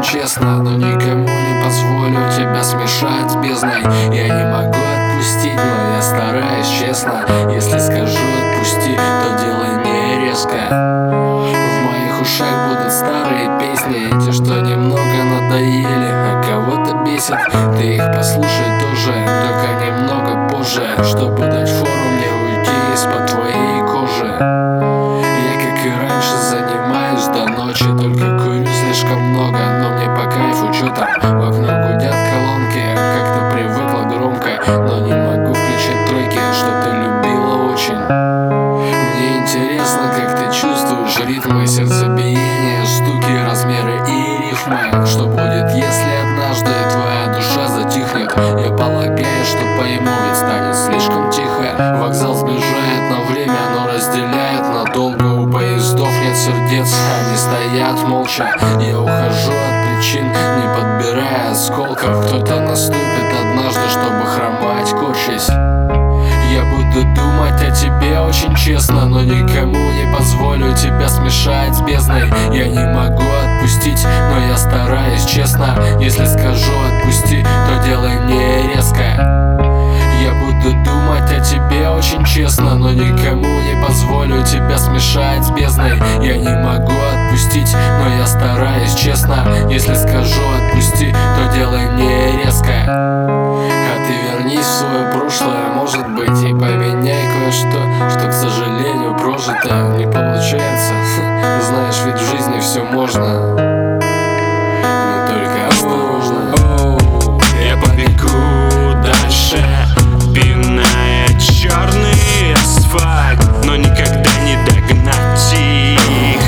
очень честно, но никому не позволю тебя смешать с бездной. Я не могу отпустить, но я стараюсь честно. Если скажу отпусти, то делай не резко. В моих ушах будут старые песни, те, что немного надоели, а кого-то бесит. Ты их послушай тоже, только немного позже, чтобы дать фору мне уйти из-под твоей кожи. Я, как и раньше, занимаюсь до ночи, только курю слишком много, но мне по кайфу, чё там? В окно гудят колонки, как-то привыкла громко, но не могу включить тройки, что ты любила очень. Мне интересно, как ты чувствуешь ритмы, сердцебиение, стуки, размеры и рифмы. Что будет, если однажды твоя душа затихнет? Я полагаю, что пойму, ведь станет слишком тихо. Вокзал сближает на время, но разделяет надолго. У поездов нет сердец, они стоят молча. Я ухожу от причин, не подбирая осколков. Кто-то наступит однажды, чтобы хромать, корчась. Я буду думать о тебе очень честно, но никому не позволю тебя смешать с бездной. Я не могу отпустить, но я стараюсь честно. Если скажу отпусти, то делай не резко. Я буду думать о тебе очень честно, но никому не позволю тебя смешать с бездной. Я не могу отпустить, но я стараюсь честно. Если скажу отпусти, то делай не резко. А ты вернись в свое прошлое, может быть, и поменяй кое-что, что, к сожалению, прожито не получается. Знаешь, ведь в жизни все можно, но только осторожно. Я побегу дальше, пиная черный асфальт, но никогда не догнать их,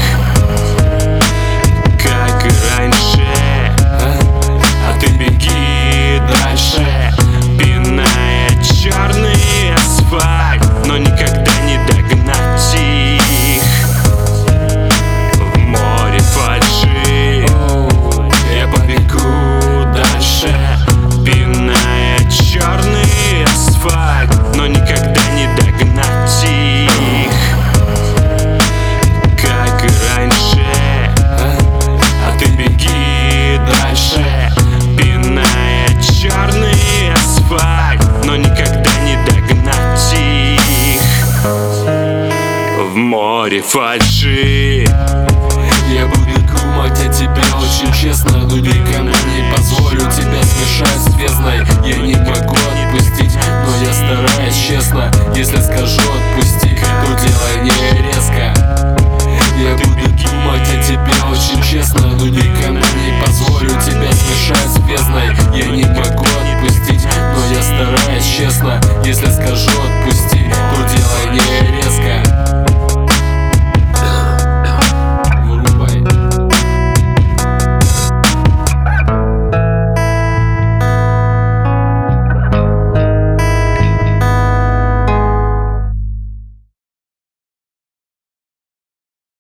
как и раньше. А ты беги дальше, пиная черный асфальт, но никогда не догнать их в море фальши. Я побегу дальше, пиная черный асфальт, но никогда не догнать их, как и раньше. А ты беги дальше, пиная черный асфальт, но никогда не догнать их в море фальши.